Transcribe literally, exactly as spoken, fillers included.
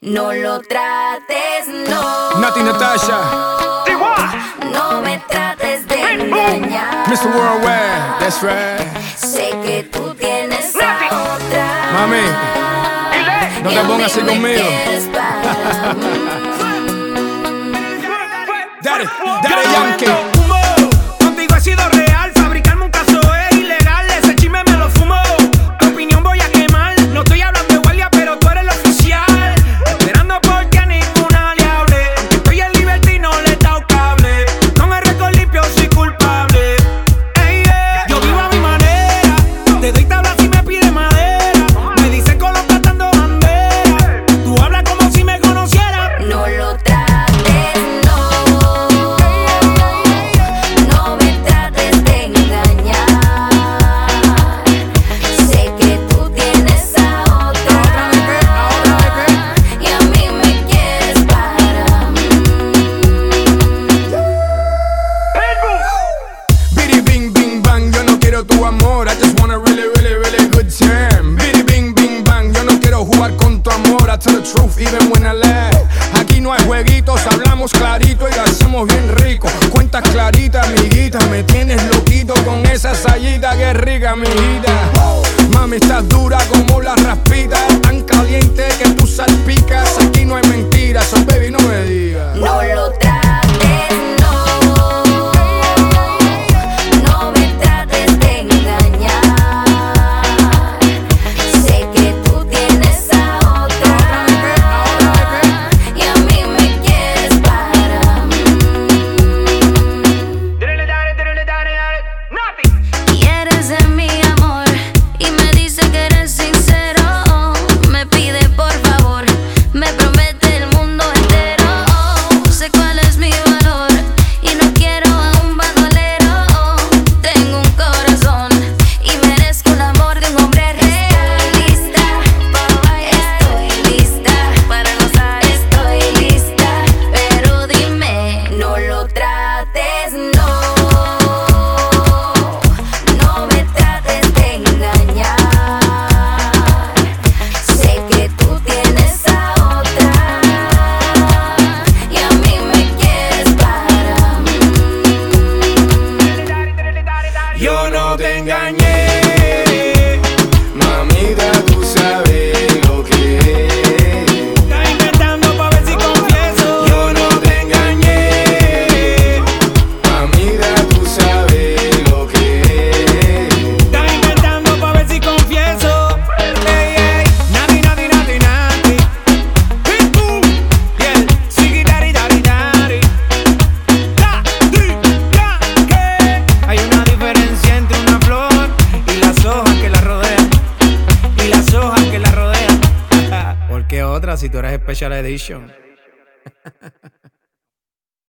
No lo trates, no. Nati Natasha. No me trates de engañar. mister Worldwide, that's right. Sé que tú tienes a otra. Mami, no te pongas así conmigo. Daddy, Daddy Yankee. Contigo he sido real, fabricarme un caso es ilegal. Ese chisme me lo fumo, tu opinión voy a quemar. No estoy hablando de guardia, pero tú eres el oficial. Esperando porque a ninguna le hable. Estoy en libertad y no le he dado cable. Con el récord limpio soy culpable. Hey, yeah. Yo vivo a mi manera, te doy tabla si me pide madera. Me dicen colocando bandera. Tú hablas como si me conocieras. No lo trates, no. No me trates de engañar. Sé que tú tienes a otra. Y a mí me quieres para mí. Biddy bing bing bang, yo no quiero tu amor. I just want a really, really, really good time. Biddy bing bing bang, yo no quiero jugar con tu amor. I tell the truth even when I lie. Aquí no hay jueguitos, hablamos clarito y lo hacemos bien rico. Cuentas claritas, amiguita, me tienes loquito con esa sayita que es rica, amiguita. Mami, estás dura como la raspita, tan caliente que tú salpicas. Aquí no hay mentiras, so baby, no me digas. No lo trates, no. No me trates de engañar. Sé que tú tienes a otra. Y a mí me quieres para mí. Quieres de mi amor y me dice que eres sincero. Me pide por favor, me promete el mundo entero. Sé cuál es mi valor y no quiero a un bandolero. Tengo un corazón y merezco el amor de un hombre real. Lista, estoy lista para gozar, estoy lista. Pero dime, no lo trates, no. No me trates de engañar. Sé que tú tienes a otra. Y a mí me quieres para mí. Yo no te engañé, mamita, tú sabes lo que es. Estás inventando pa' ver si confieso. Yo no te engañé, mamita, tú sabes lo que es. Estás inventando pa' ver si confieso. Ey, ey, nati, nati, nati, nati. Pitbull, yeah, sigi, dari, dari, dari. Da, di, da, que. Hay una diferencia entre una flor y las hojas que la rodean. Y las hojas que la rodean. ¿Por qué otra si tú eres Special Edition?